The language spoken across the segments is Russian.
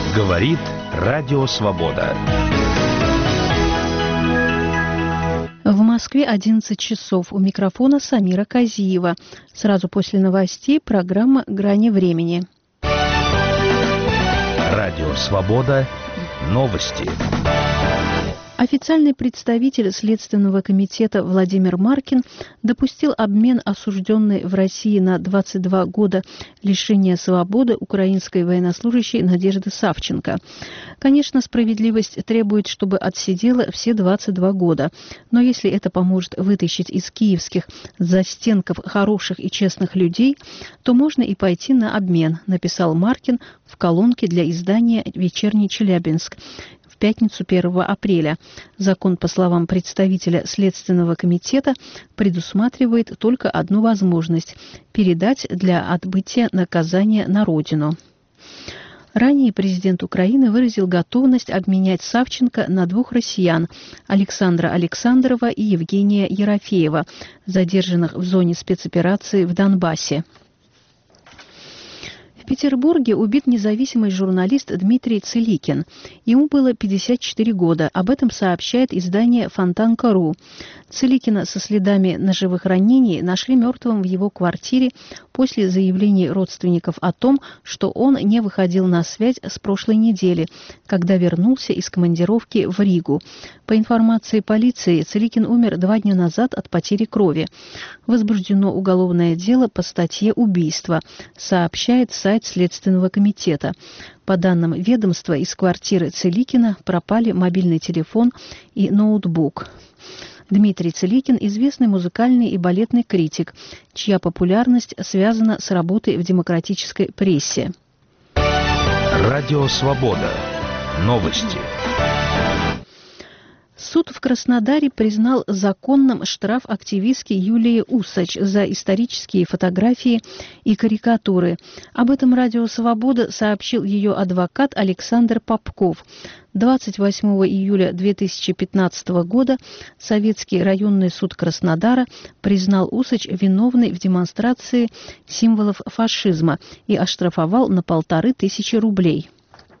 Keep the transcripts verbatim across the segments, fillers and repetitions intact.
Говорит Радио Свобода. В Москве одиннадцать часов. У микрофона Самира Казиева. Сразу после новостей программа «Грани времени». Радио Свобода. Новости. Официальный представитель Следственного комитета Владимир Маркин допустил обмен осужденной в России на двадцать два года лишения свободы украинской военнослужащей Надежды Савченко. Конечно, справедливость требует, чтобы отсидела все двадцать два года. Но если это поможет вытащить из киевских застенков хороших и честных людей, то можно и пойти на обмен, написал Маркин в колонке для издания «Вечерний Челябинск». В пятницу первого апреля. Закон, по словам представителя Следственного комитета, предусматривает только одну возможность – передать для отбытия наказания на родину. Ранее президент Украины выразил готовность обменять Савченко на двух россиян – Александра Александрова и Евгения Ерофеева, задержанных в зоне спецоперации в Донбассе. В Петербурге убит независимый журналист Дмитрий Циликин. Ему было пятьдесят четыре года. Об этом сообщает издание Фонтанка точка ру. Циликина со следами ножевых ранений нашли мертвым в его квартире после заявлений родственников о том, что он не выходил на связь с прошлой недели, когда вернулся из командировки в Ригу. По информации полиции, Циликин умер два дня назад от потери крови. Возбуждено уголовное дело по статье «Убийство», сообщает сайт Следственного комитета. По данным ведомства, из квартиры Циликина пропали мобильный телефон и ноутбук. Дмитрий Циликин – известный музыкальный и балетный критик, чья популярность связана с работой в демократической прессе. Радио Свобода. Новости. Суд в Краснодаре признал законным штраф активистки Юлии Усач за исторические фотографии и карикатуры. Об этом Радио Свобода сообщил ее адвокат Александр Попков. двадцать восьмого июля две тысячи пятнадцатого года Советский районный суд Краснодара признал Усач виновной в демонстрации символов фашизма и оштрафовал на полторы тысячи рублей.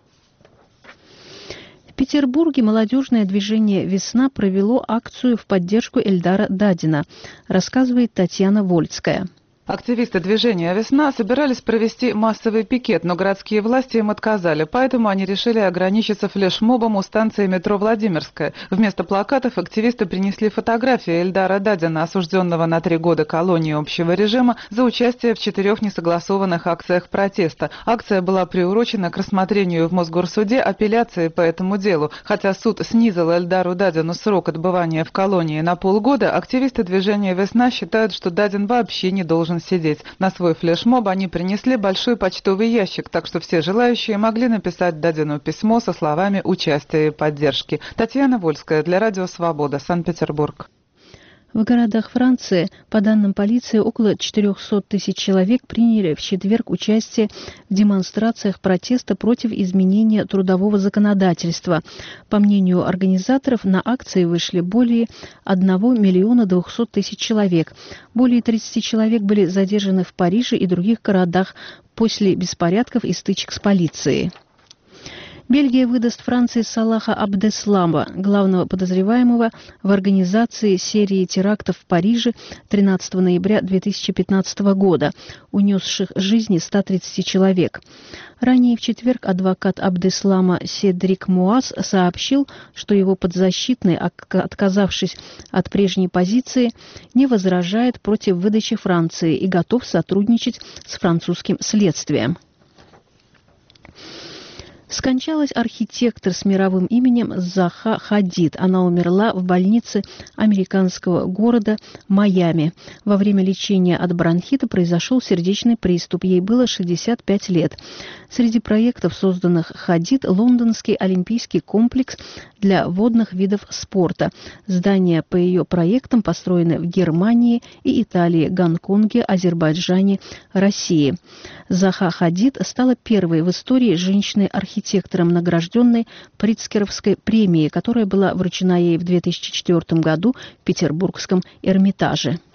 В Петербурге молодежное движение «Весна» провело акцию в поддержку Эльдара Дадина, рассказывает Татьяна Вольская. Активисты движения «Весна» собирались провести массовый пикет, но городские власти им отказали, поэтому они решили ограничиться флешмобом у станции метро «Владимирская». Вместо плакатов активисты принесли фотографии Эльдара Дадина, осужденного на три года колонии общего режима, за участие в четырех несогласованных акциях протеста. Акция была приурочена к рассмотрению в Мосгорсуде апелляции по этому делу. Хотя суд снизил Эльдару Дадину срок отбывания в колонии на полгода, активисты движения «Весна» считают, что Дадин вообще не должен сидеть. На свой флешмоб они принесли большой почтовый ящик, так что все желающие могли написать Дадину письмо со словами участия и поддержки. Татьяна Вольская для Радио Свобода, Санкт-Петербург. В городах Франции, по данным полиции, около четырехсот тысяч человек приняли в четверг участие в демонстрациях протеста против изменения трудового законодательства. По мнению организаторов, на акции вышли более одного миллиона двухсот тысяч человек. Более тридцати человек были задержаны в Париже и других городах после беспорядков и стычек с полицией. Бельгия выдаст Франции Салаха Абдеслама, главного подозреваемого в организации серии терактов в Париже тринадцатого ноября две тысячи пятнадцатого года, унесших жизни ста тридцати человек. Ранее в четверг адвокат Абдеслама Седрик Муаз сообщил, что его подзащитный, отказавшись от прежней позиции, не возражает против выдачи Франции и готов сотрудничать с французским следствием. Скончалась архитектор с мировым именем Заха Хадид. Она умерла в больнице американского города Майами. Во время лечения от бронхита произошел сердечный приступ. Ей было шестьдесят пять лет. Среди проектов, созданных Хадид, лондонский олимпийский комплекс для водных видов спорта. Здания по ее проектам построены в Германии и Италии, Гонконге, Азербайджане, России. Заха Хадид стала первой в истории женщиной-архитектором, награжденной Прицкеровской премией, которая была вручена ей в две тысячи четвёртом году в Петербургском Эрмитаже.